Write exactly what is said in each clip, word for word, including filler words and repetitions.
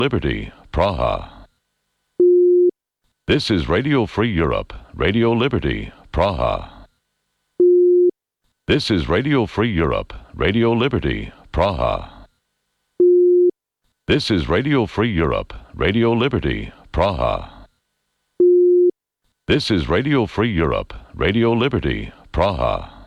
Liberty, Praha. This is Radio Free Europe, Radio Liberty, Praha. This is Radio Free Europe, Radio Liberty, Praha. This is Radio Free Europe, Radio Liberty, Praha. This is Radio Free Europe, Radio Liberty, Praha.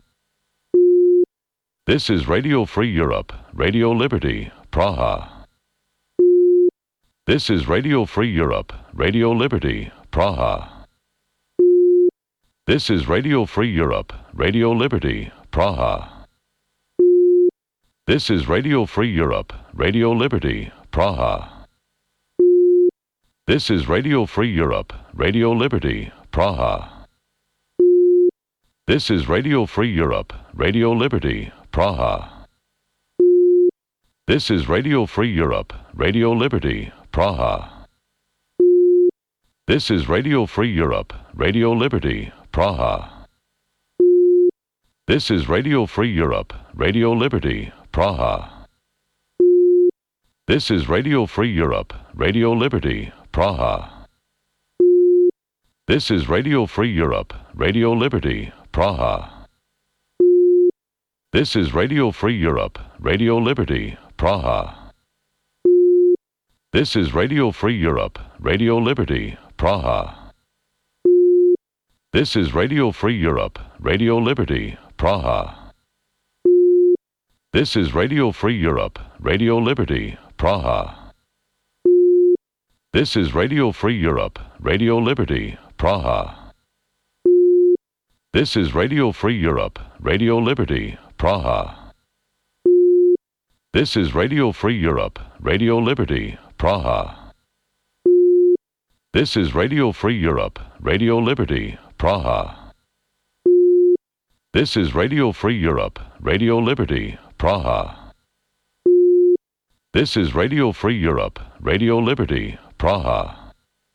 This is Radio Free Europe, Radio Liberty, Praha. This is Radio Free Europe, Radio Liberty, Praha. This is Radio Free Europe, Radio Liberty, Praha. This is Radio Free Europe, Radio Liberty, Praha. This is Radio Free Europe, Radio Liberty, Praha. This is Radio Free Europe, Radio Liberty, Praha. This is Radio Free Europe, Radio Liberty, Praha. This is Radio Free Europe, Radio Liberty, Praha. This is Radio Free Europe, Radio Liberty, Praha. This is Radio Free Europe, Radio Liberty, Praha. This is Radio Free Europe, Radio Liberty, Praha. This is Radio Free Europe, Radio Liberty, Praha. This is Radio Free Europe, Radio Liberty, Praha. This is Radio Free Europe, Radio Liberty, Praha. This is Radio Free Europe, Radio Liberty, Praha. This is Radio Free Europe, Radio Liberty, Praha. This is Radio Free Europe, Radio Liberty, Praha. This is Radio Free Europe, Radio Liberty, Praha. This is Radio Free Europe, Radio Liberty, Praha. This is Radio Free Europe, Radio Liberty, Praha. This is Radio Free Europe, Radio Liberty, Praha.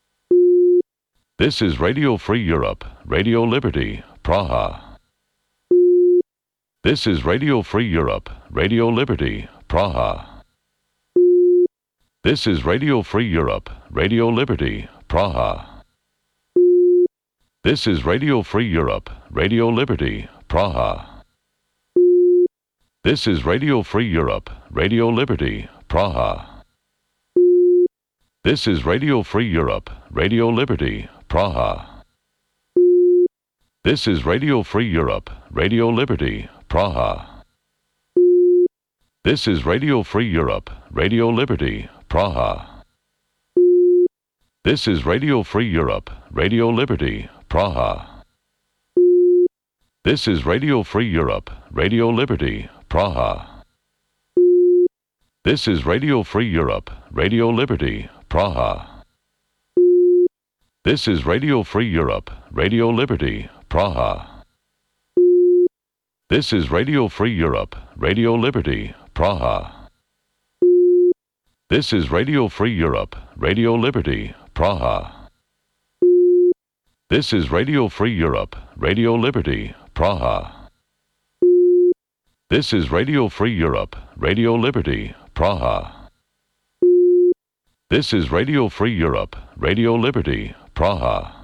This is Radio Free Europe, Radio Liberty, Praha. This is Radio Free Europe, Radio Liberty, Praha. This is Radio Free Europe, Radio Liberty, Praha. This is Radio Free Europe, Radio Liberty, Praha. This is Radio Free Europe, Radio Liberty, Praha. This is Radio Free Europe, Radio Liberty, Praha. This is Radio Free Europe, Radio Liberty, Praha. This is Radio Free Europe, Radio Liberty, Praha. This is Radio Free Europe, Radio Liberty, Praha. This is Radio Free Europe, Radio Liberty, Praha. This is Radio Free Europe, Radio Liberty, Praha. This is Radio Free Europe, Radio Liberty, Praha. This is Radio Free Europe, Radio Liberty, Praha. This is Radio Free Europe, Radio Liberty, Praha. This is Radio Free Europe, Radio Liberty, Praha. This is Radio Free Europe, Radio Liberty, Praha. This is Radio Free Europe, Radio Liberty, Praha.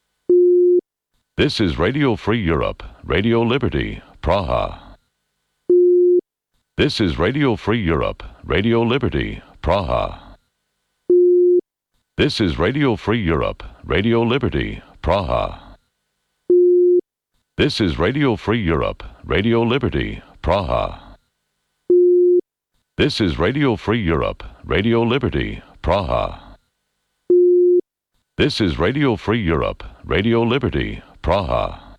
This is Radio Free Europe, Radio Liberty, Praha. This is Radio Free Europe, Radio Liberty, Praha. This is Radio Free Europe, Radio Liberty, Praha. This is Radio Free Europe, Radio Liberty, Praha. This is Radio Free Europe, Radio Liberty, Praha. This is Radio Free Europe, Radio Liberty, Praha.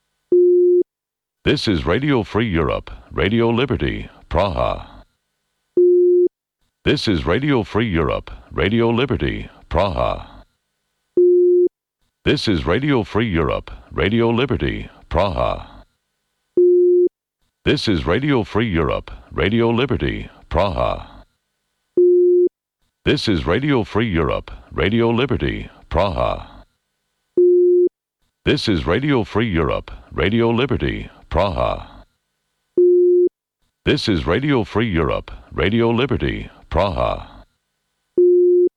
This is Radio Free Europe, Radio Liberty, Praha. This is Radio Free Europe, Radio Liberty, Praha. This is Radio Free Europe, Radio Liberty, Praha. This is Radio Free Europe, Radio Liberty, Praha. This is Radio Free Europe, Radio Liberty, Praha. This is Radio Free Europe, Radio Liberty, Praha. This is Radio Free Europe, Radio Liberty, Praha.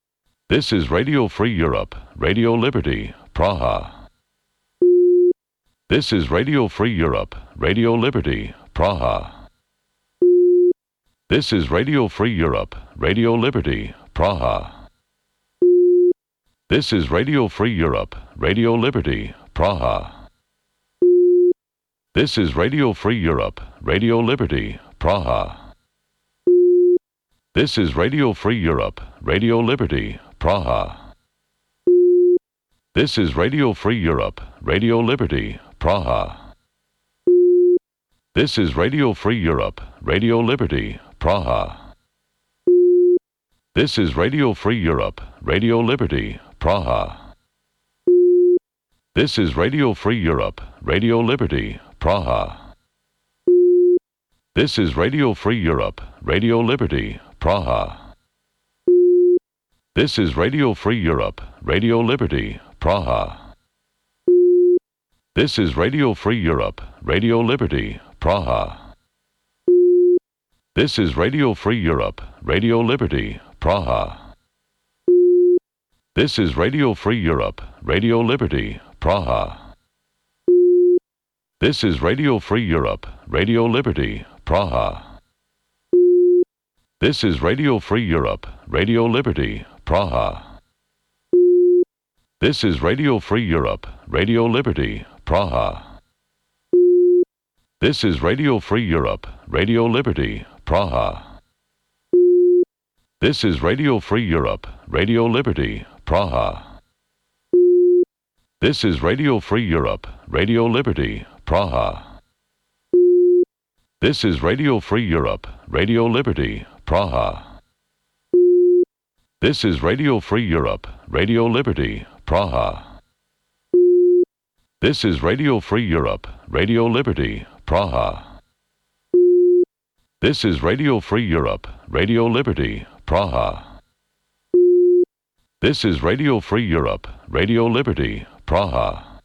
This is Radio Free Europe, Radio Liberty, Praha. This is Radio Free Europe, Radio Liberty, Praha. This is Radio Free Europe, Radio Liberty, Praha. This is Radio Free Europe, Radio Liberty, Praha. This is Radio Free Europe, Radio Liberty, Praha. This is Radio Free Europe, Radio Liberty, Praha. This is Radio Free Europe, Radio Liberty, Praha. This is Radio Free Europe, Radio Liberty, Praha. This is Radio Free Europe, Radio Liberty, Praha. This is Radio Free Europe, Radio Liberty, Praha. This is Radio Free Europe, Radio Liberty, Praha. This is Radio Free Europe, Radio Liberty, Praha. This is Radio Free Europe, Radio Liberty, Praha. This is Radio Free Europe, Radio Liberty, Praha. This is Radio Free Europe, Radio Liberty, Praha. This is Radio Free Europe, Radio Liberty, Praha. This is Radio Free Europe, Radio Liberty, Praha. This is Radio Free Europe, Radio Liberty, Praha. This is Radio Free Europe, Radio Liberty, Praha. This is Radio Free Europe, Radio Liberty, Praha. This is Radio Free Europe, Radio Liberty, Praha. This is Radio Free Europe, Radio Liberty, Praha. This is Radio Free Europe, Radio Liberty, Praha. This is Radio Free Europe, Radio Liberty, Praha. This is Radio Free Europe, Radio Liberty, Praha. This is Radio Free Europe, Radio Liberty, Praha.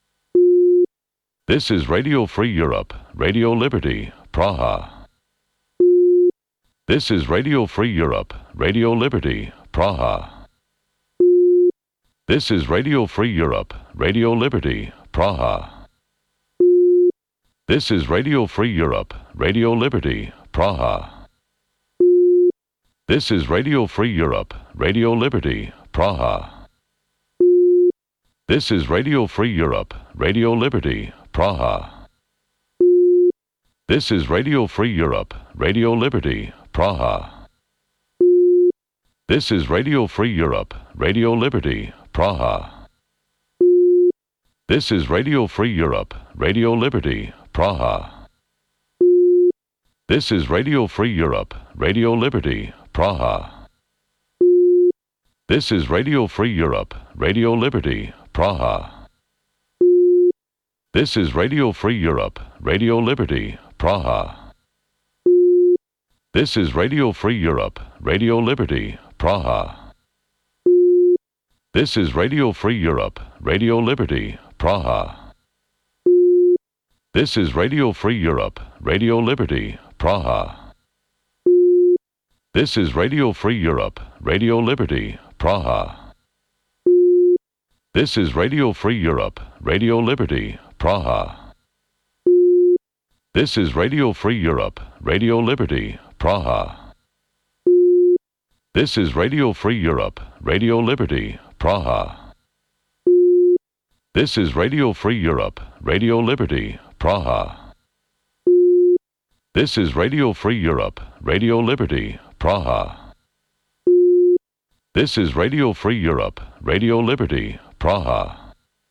This is Radio Free Europe, Radio Liberty, Praha. This is Radio Free Europe, Radio Liberty, Praha. This is Radio Free Europe, Radio Liberty, Praha. This is Radio Free Europe, Radio Liberty, Praha. This is Radio Free Europe, Radio Liberty, Praha. This is Radio Free Europe, Radio Liberty, Praha. This is Radio Free Europe, Radio Liberty, Praha. This is Radio Free Europe, Radio Liberty, Praha. This is Radio Free Europe, Radio Liberty, Praha. This is Radio Free Europe, Radio Liberty, Praha. This is Radio Free Europe, Radio Liberty, Praha. This is Radio Free Europe, Radio Liberty, Praha. This is Radio Free Europe, Radio Liberty, Praha. This is Radio Free Europe, Radio Liberty, Praha. This is Radio Free Europe, Radio Liberty, Praha. This is Radio Free Europe, Radio Liberty, Praha. This is Radio Free Europe, Radio Liberty, Praha. This is Radio Free Europe, Radio Liberty, Praha. This is Radio Free Europe, Radio Liberty, Praha. This is Radio Free Europe, Radio Liberty, Praha. This is Radio Free Europe, Radio Liberty, Praha. This is Radio Free Europe, Radio Liberty, Praha.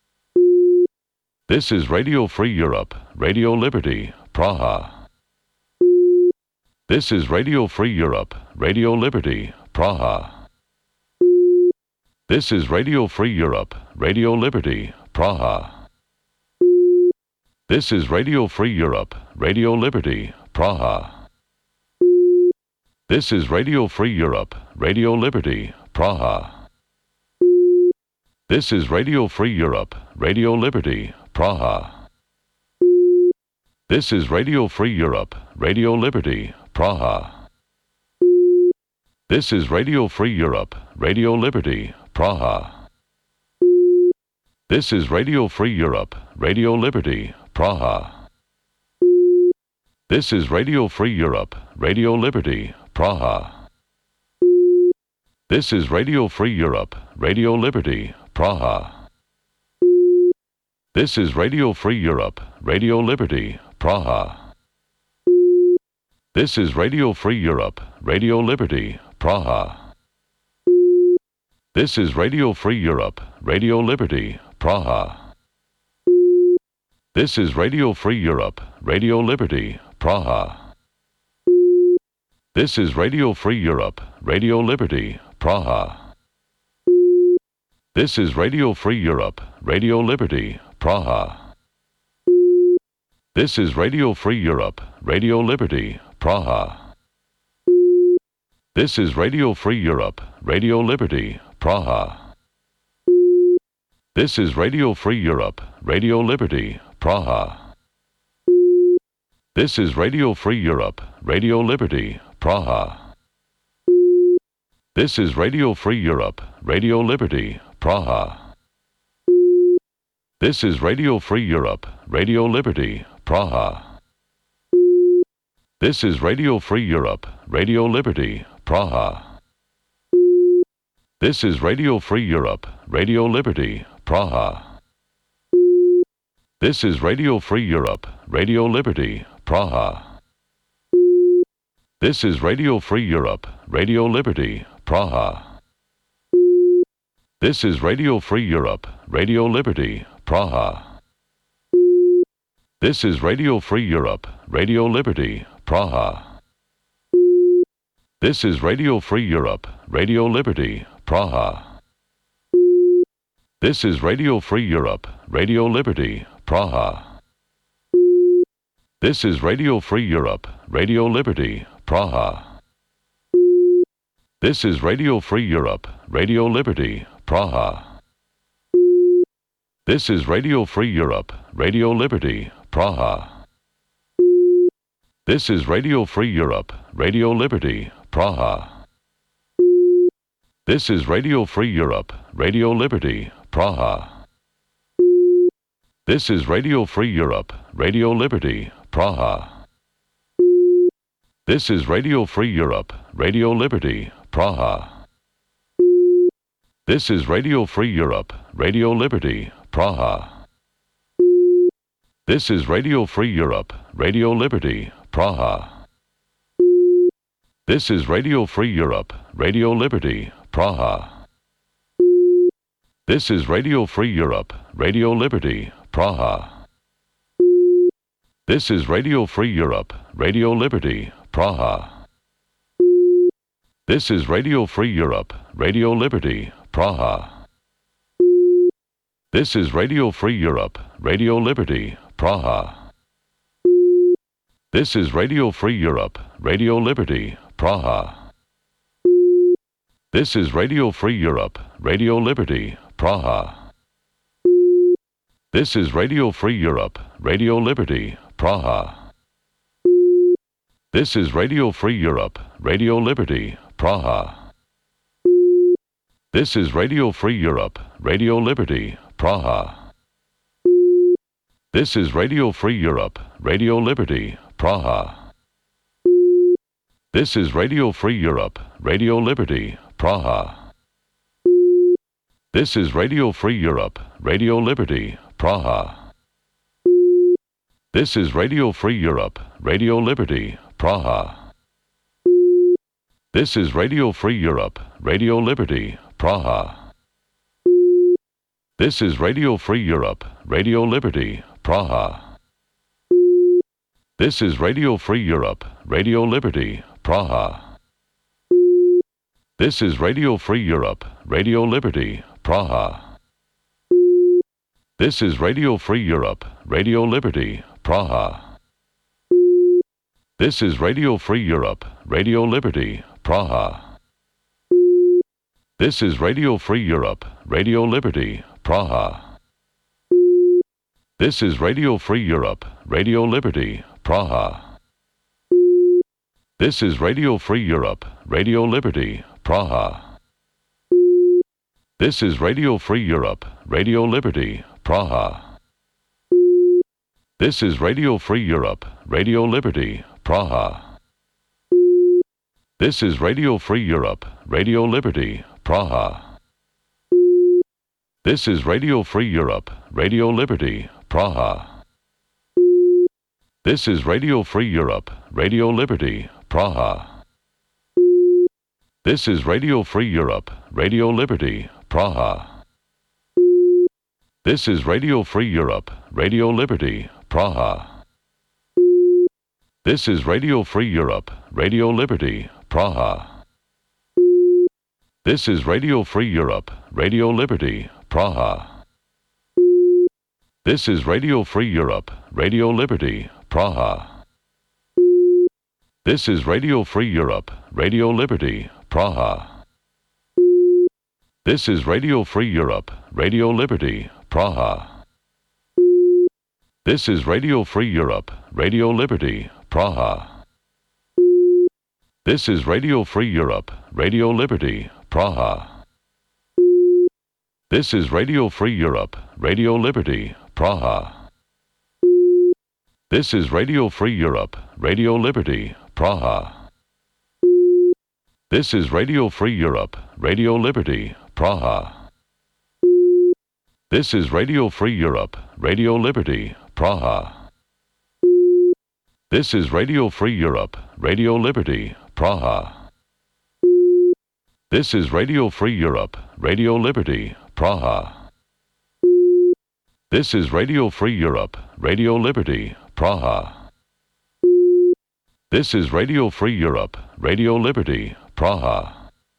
This is Radio Free Europe, Radio Liberty, Praha. This is Radio Free Europe, Radio Liberty, Praha. This is Radio Free Europe, Radio Liberty, Praha. This is Radio Free Europe, Radio Liberty, Praha. This is Radio Free Europe, Radio Liberty, Praha. This is Radio Free Europe, Radio Liberty, Praha. This is Radio Free Europe, Radio Liberty, Praha. This is Radio Free Europe, Radio Liberty, Praha. This is Radio Free Europe, Radio Liberty, Praha. This is Radio Free Europe, Radio Liberty, Praha. This is Radio Free Europe, Radio Liberty, Praha. This is Radio Free Europe, Radio Liberty, Praha. This is Radio Free Europe, Radio Liberty, Praha. This is Radio Free Europe, Radio Liberty, Praha. This is Radio Free Europe, Radio Liberty, Praha. This is Radio Free Europe, Radio Liberty, Praha. This is Radio Free Europe, Radio Liberty, Praha. This is Radio Free Europe, Radio Liberty, Praha. This is Radio Free Europe, Radio Liberty, Praha. This is Radio Free Europe, Radio Liberty, Praha. This is Radio Free Europe, Radio Liberty, Praha. This is Radio Free Europe, Radio Liberty, Praha. This is Radio Free Europe, Radio Liberty, Praha. This is Radio Free Europe, Radio Liberty, Praha. This is Radio Free Europe, Radio Liberty, Praha. This is Radio Free Europe, Radio Liberty, Praha. This is Radio Free Europe, Radio Liberty, Praha. This is Radio Free Europe, Radio Liberty, Praha. This is Radio Free Europe, Radio Liberty, Praha. This is Radio Free Europe, Radio Liberty, Praha. This is Radio Free Europe, Radio Liberty, Praha. This is Radio Free Europe, Radio Liberty, Praha. This is Radio Free Europe, Radio Liberty, Praha. This is Radio Free Europe, Radio Liberty, Praha. This is Radio Free Europe, Radio Liberty, Praha. This is Radio Free Europe, Radio Liberty, Praha. This is Radio Free Europe, Radio Liberty, Praha. This is Radio Free Europe, Radio Liberty, Praha. This is Radio Free Europe, Radio Liberty, Praha. This is Radio Free Europe, Radio Liberty, Praha. This is Radio Free Europe, Radio Liberty, Praha. This is Radio Free Europe, Radio Liberty, Praha. This is Radio Free Europe, Radio Liberty, Praha. This is Radio Free Europe, Radio Liberty, Praha. This is Radio Free Europe, Radio Liberty, Praha. This is Radio Free Europe, Radio Liberty, Praha. This is Radio Free Europe, Radio Liberty, Praha. This is Radio Free Europe, Radio Liberty, Praha. This is Radio Free Europe, Radio Liberty, Praha. This is Radio Free Europe, Radio Liberty, Praha. This is Radio Free Europe, Radio Liberty, Praha. This is Radio Free Europe, Radio Liberty, Praha. This is Radio Free Europe, Radio Liberty, Praha. This is Radio Free Europe, Radio Liberty, Praha. This is Radio Free Europe, Radio Liberty, Praha. This is Radio Free Europe, Radio Liberty, Praha. This is Radio Free Europe, Radio Liberty, Praha. This is Radio Free Europe, Radio Liberty, Praha. This is Radio Free Europe, Radio Liberty, Praha. This is Radio Free Europe, Radio Liberty, Praha. This is Radio Free Europe, Radio Liberty, Praha. This is Radio Free Europe, Radio Liberty, Praha. This is Radio Free Europe, Radio Liberty, Praha. This is Radio Free Europe, Radio Liberty, Praha. This is Radio Free Europe, Radio Liberty, Praha. This is Radio Free Europe, Radio Liberty, Praha. This is Radio Free Europe, Radio Liberty, Praha. This is Radio Free Europe, Radio Liberty, Praha. This is Radio Free Europe, Radio Liberty, Praha. This is Radio Free Europe, Radio Liberty, Praha. This is Radio Free Europe, Radio Liberty, Praha. This is Radio Free Europe, Radio Liberty, Praha. This is Radio Free Europe, Radio Liberty, Praha. This is Radio Free Europe, Radio Liberty, Praha. This is Radio Free Europe, Radio Liberty, Praha. This is Radio Free Europe, Radio Liberty, Praha. This is Radio Free Europe, Radio Liberty, Praha. This is Radio Free Europe, Radio Liberty, Praha. This is Radio Free Europe, Radio Liberty, Praha. This is Radio Free Europe, Radio Liberty, Praha. This is Radio Free Europe, Radio Liberty, Praha. This is Radio Free Europe, Radio Liberty, Praha. This is Radio Free Europe, Radio Liberty, Praha. This is Radio Free Europe, Radio Liberty, Praha. This is Radio Free Europe, Radio Liberty, Praha.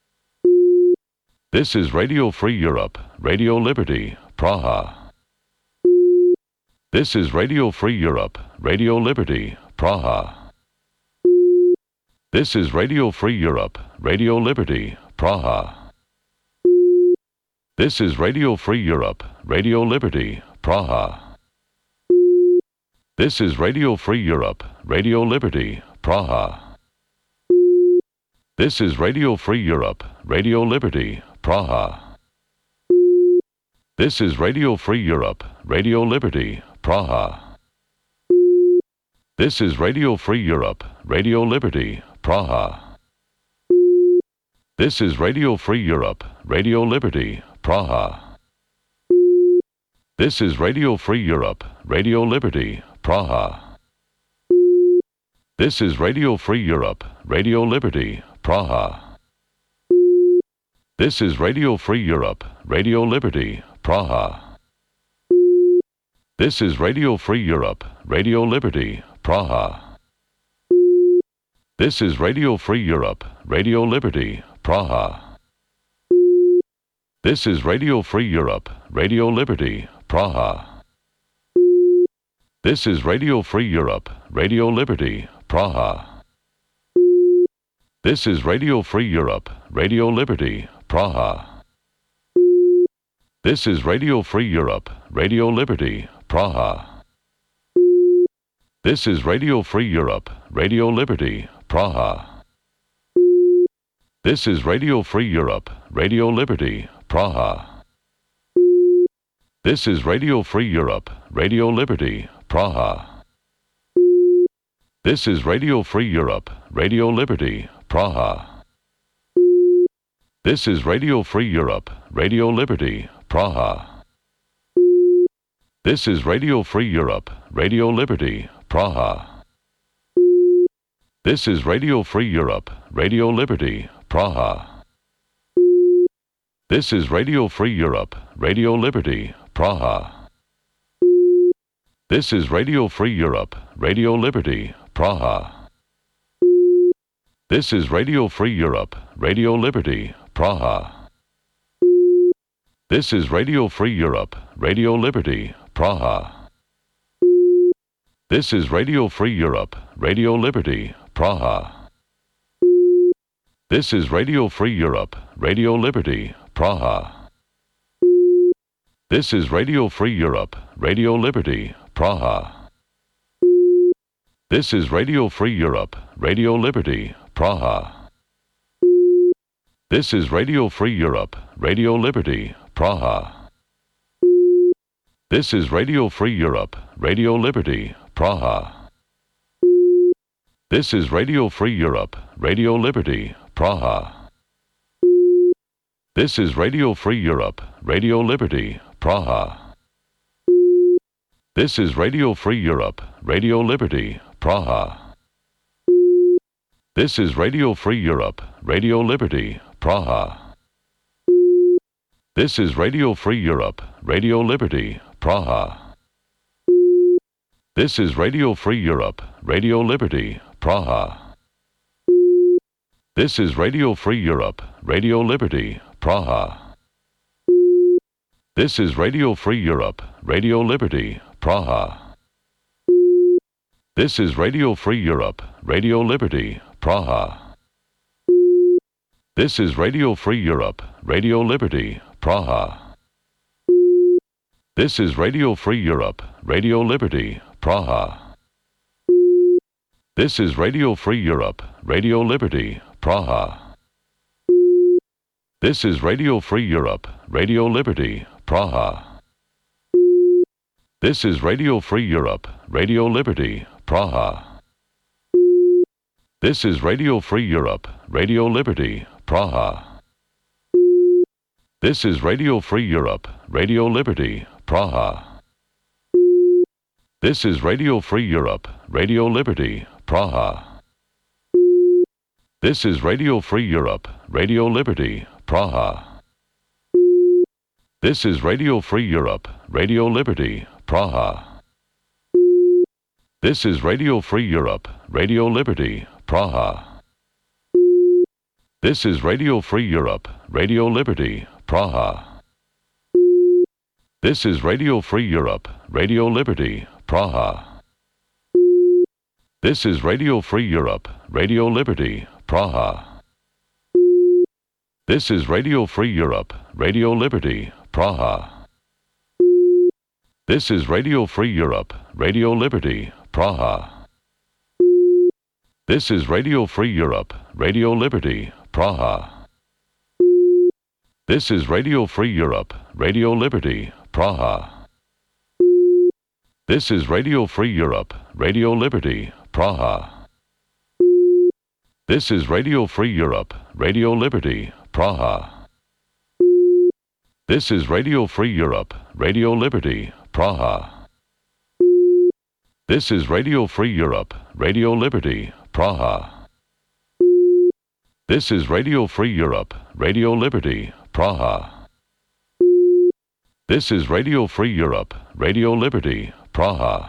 This is Radio Free Europe, Radio Liberty, Praha. This is Radio Free Europe, Radio Liberty, Praha. This is Radio Free Europe, Radio Liberty, Praha. This is Radio Free Europe, Radio Liberty, Praha. This is Radio Free Europe, Radio Liberty, Praha. This is Radio Free Europe, Radio Liberty, Praha. This is Radio Free Europe, Radio Liberty, Praha. This is Radio Free Europe, Radio Liberty, Praha. This is Radio Free Europe, Radio Liberty, Praha. This is Radio Free Europe, Radio Liberty, Praha. This is Radio Free Europe, Radio Liberty, Praha. This is Radio Free Europe, Radio Liberty, Praha. This is Radio Free Europe, Radio Liberty, Praha. This is Radio Free Europe, Radio Liberty, Praha. This is Radio Free Europe, Radio Liberty, Praha. This is Radio Free Europe, Radio Liberty, Praha. This is Radio Free Europe, Radio Liberty, Praha. This is Radio Free Europe, Radio Liberty, Praha. This is Radio Free Europe, Radio Liberty, Praha. This is Radio Free Europe, Radio Liberty, Praha. This is Radio Free Europe, Radio Liberty, Praha. This is Radio Free Europe, Radio Liberty, Praha. This is Radio Free Europe, Radio Liberty, Praha. This is Radio Free Europe, Radio Liberty, Praha. This is Radio Free Europe, Radio Liberty, Praha. This is Radio Free Europe, Radio Liberty, Praha. This is Radio Free Europe, Radio Liberty, Praha. This is Radio Free Europe, Radio Liberty, Praha. This is Radio Free Europe, Radio Liberty, Praha. This is Radio Free Europe, Radio Liberty, Praha. This is Radio Free Europe, Radio Liberty, Praha. This is Radio Free Europe, Radio Liberty, Praha. This is Radio Free Europe, Radio Liberty, Praha. This is Radio Free Europe, Radio Liberty, Praha. This is Radio Free Europe, Radio Liberty, Praha. This is Radio Free Europe, Radio Liberty, Praha. This is Radio Free Europe, Radio Liberty, Praha. This is Radio Free Europe, Radio Liberty, Praha. This is Radio Free Europe, Radio Liberty, Praha. This is Radio Free Europe, Radio Liberty, Praha. This is Radio Free Europe, Radio Liberty, Praha. This is Radio Free Europe, Radio Liberty, Praha. This is Radio Free Europe, Radio Liberty, Praha. This is Radio Free Europe, Radio Liberty, Praha. This is Radio Free Europe, Radio Liberty, Praha. This is Radio Free Europe, Radio Liberty, Praha. This is Radio Free Europe, Radio Liberty, Praha. This is Radio Free Europe, Radio Liberty, Praha. This is Radio Free Europe, Radio Liberty, Praha. This is Radio Free Europe, Radio Liberty, Praha. This is Radio Free Europe, Radio Liberty, Praha. This is Radio Free Europe, Radio Liberty, Praha. This is Radio Free Europe, Radio Liberty, Praha. This is Radio Free Europe, Radio Liberty, Praha. This is Radio Free Europe, Radio Liberty, Praha. This is Radio Free Europe, Radio Liberty, Praha. This is Radio Free Europe, Radio Liberty, Praha. This is Radio Free Europe, Radio Liberty, Praha. This is Radio Free Europe, Radio Liberty, Praha. This is Radio Free Europe, Radio Liberty, Praha. This is Radio Free Europe, Radio Liberty, Praha. This is Radio Free Europe, Radio Liberty, Praha. This is Radio Free Europe, Radio Liberty, Praha. This is Radio Free Europe, Radio Liberty, Praha. This is Radio Free Europe, Radio Liberty, Praha. This is Radio Free Europe, Radio Liberty, Praha. This is Radio Free Europe, Radio Liberty, Praha. This is Radio Free Europe, Radio Liberty, Praha.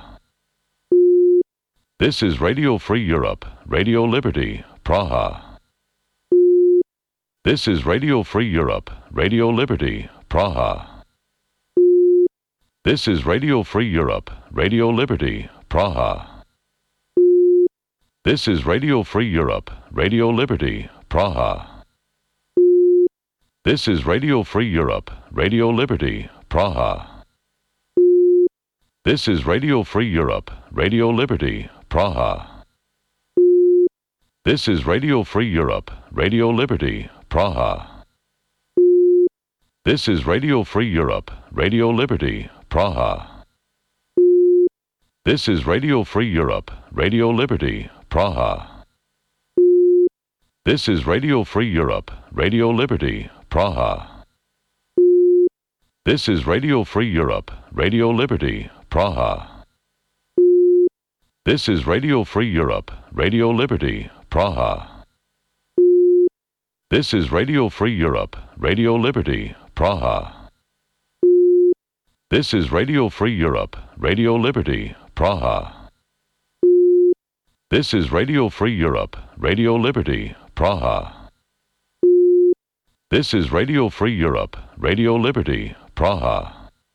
This is Radio Free Europe, Radio Liberty, Praha. This is Radio Free Europe, Radio Liberty, Praha. This is Radio Free Europe, Radio Liberty, Praha. This is Radio Free Europe, Radio Liberty, Praha. This is Radio Free Europe, Radio Liberty, Praha. This is Radio Free Europe, Radio Liberty, Praha. This is Radio Free Europe, Radio Liberty, Praha. This is Radio Free Europe, Radio Liberty, Praha. This is Radio Free Europe, Radio Liberty, Praha. This is Radio Free Europe, Radio Liberty, Praha. This is Radio Free Europe, Radio Liberty, Praha. This is Radio Free Europe, Radio Liberty, Praha. This is Radio Free Europe, Radio Liberty, Praha. This is Radio Free Europe, Radio Liberty, Praha. This is Radio Free Europe, Radio Liberty, Praha. This is Radio Free Europe, Radio Liberty, Praha.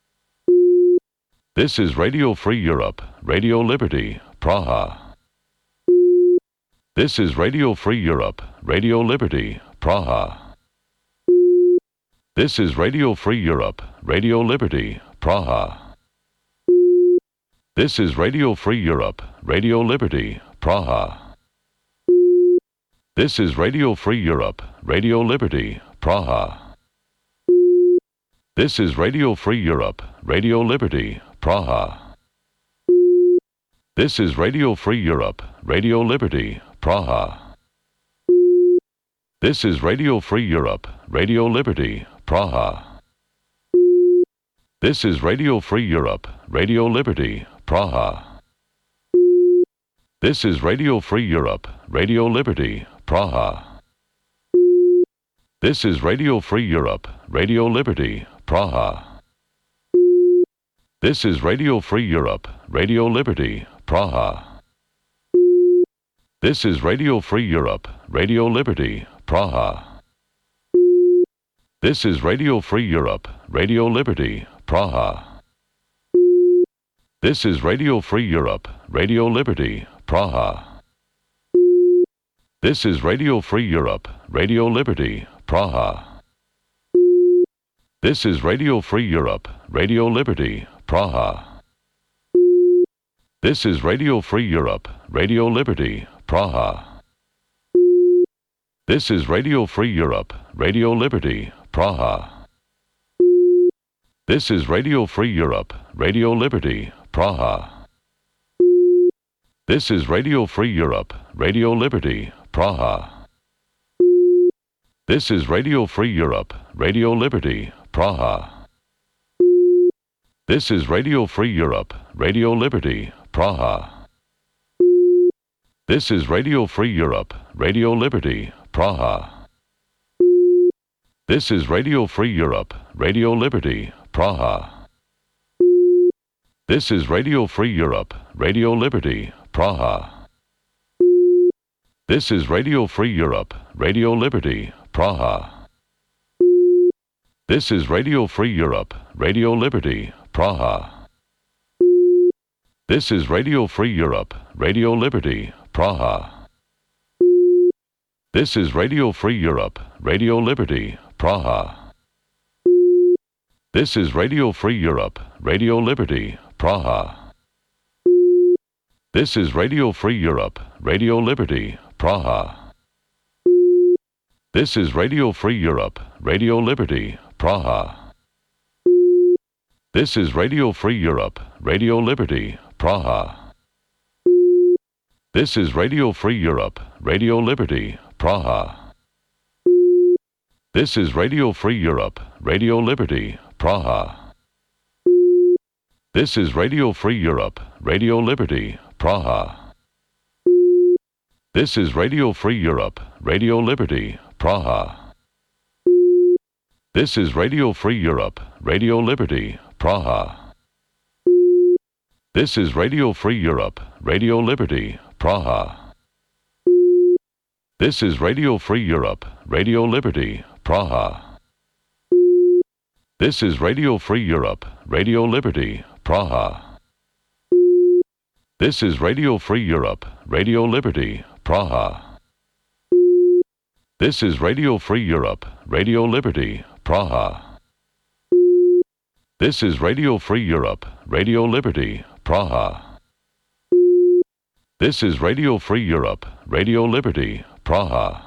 This is Radio Free Europe, Radio Liberty, Praha. This is Radio Free Europe, Radio Liberty, Praha. This is Radio Free Europe, Radio Liberty, Praha. This is Radio Free Europe, Radio Liberty, Praha. This is Radio Free Europe, Radio Liberty, Praha. This is Radio Free Europe, Radio Liberty, Praha. This is Radio Free Europe, Radio Liberty, Praha. This is Radio Free Europe, Radio Liberty, Praha. This is Radio Free Europe, Radio Liberty, Praha. This is Radio Free Europe, Radio Liberty, Praha. This is Radio Free Europe, Radio Liberty, Praha. This is Radio Free Europe, Radio Liberty, Praha. This is Radio Free Europe, Radio Liberty, Praha. This is Radio Free Europe, Radio Liberty, Praha. This is Radio Free Europe, Radio Liberty, Praha. This is Radio Free Europe, Radio Liberty, Praha. This is Radio Free Europe, Radio Liberty, Praha. This is Radio Free Europe, Radio Liberty, Praha. This is Radio Free Europe, Radio Liberty, Praha. This is Radio Free Europe, Radio Liberty, Praha. This is Radio Free Europe, Radio Liberty, Praha. This is Radio Free Europe, Radio Liberty, Praha. This is Radio Free Europe, Radio Liberty, Praha. This is Radio Free Europe, Radio Liberty, Praha. This is Radio Free Europe, Radio Liberty, Praha. This is Radio Free Europe, Radio Liberty, Praha. This is Radio Free Europe, Radio Liberty, Praha. This is Radio Free Europe, Radio Liberty, Praha. This is Radio Free Europe, Radio Liberty, Praha. This is Radio Free Europe, Radio Liberty, Praha. This is Radio Free Europe, Radio Liberty, Praha. This is Radio Free Europe, Radio Liberty, Praha. This is Radio Free Europe, Radio Liberty, Praha. This is Radio Free Europe, Radio Liberty, Praha. This is Radio Free Europe, Radio Liberty, Praha. This is Radio Free Europe, Radio Liberty, Praha. This is Radio Free Europe, Radio Liberty, Praha. This is Radio Free Europe, Radio Liberty, Praha. This is Radio Free Europe, Radio Liberty, Praha. This is Radio Free Europe, Radio Liberty, Praha. This is Radio Free Europe, Radio Liberty, Praha. This is Radio Free Europe, Radio Liberty, Praha. This is Radio Free Europe, Radio Liberty, Praha. This is Radio Free Europe, Radio Liberty, Praha. This is Radio Free Europe, Radio Liberty, Praha. This is Radio Free Europe, Radio Liberty, Praha.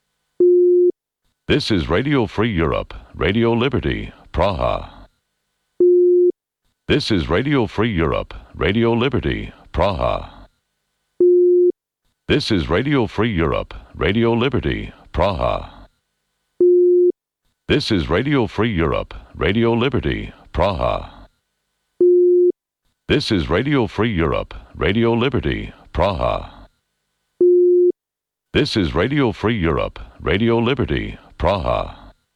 This is Radio Free Europe, Radio Liberty, Praha. This is Radio Free Europe, Radio Liberty, Praha. This is Radio Free Europe, Radio Liberty, Praha. This is Radio Free Europe, Radio Liberty, Praha. This is Radio Free Europe, Radio Liberty, Praha. This is Radio Free Europe, Radio Liberty, Praha.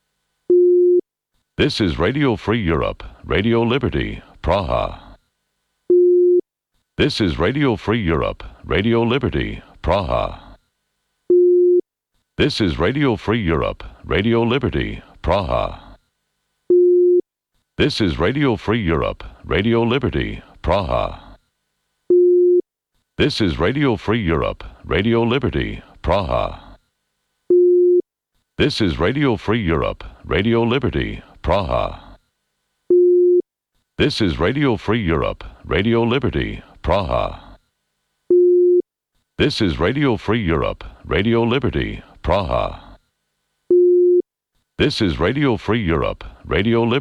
This is Radio Free Europe, Radio Liberty, Praha. This is Radio Free Europe, Radio Liberty, Praha. This is Radio Free Europe, Radio Liberty, Praha. This is Radio Free Europe, Radio Liberty, Praha. This is Radio Free Europe, Radio Liberty, Praha. This is Radio Free Europe, Radio Liberty, Praha. This is Radio Free Europe, Radio Liberty, Praha. This is Radio Free Europe, Radio Liberty, Praha. This is Radio Free Europe, Radio Liberty.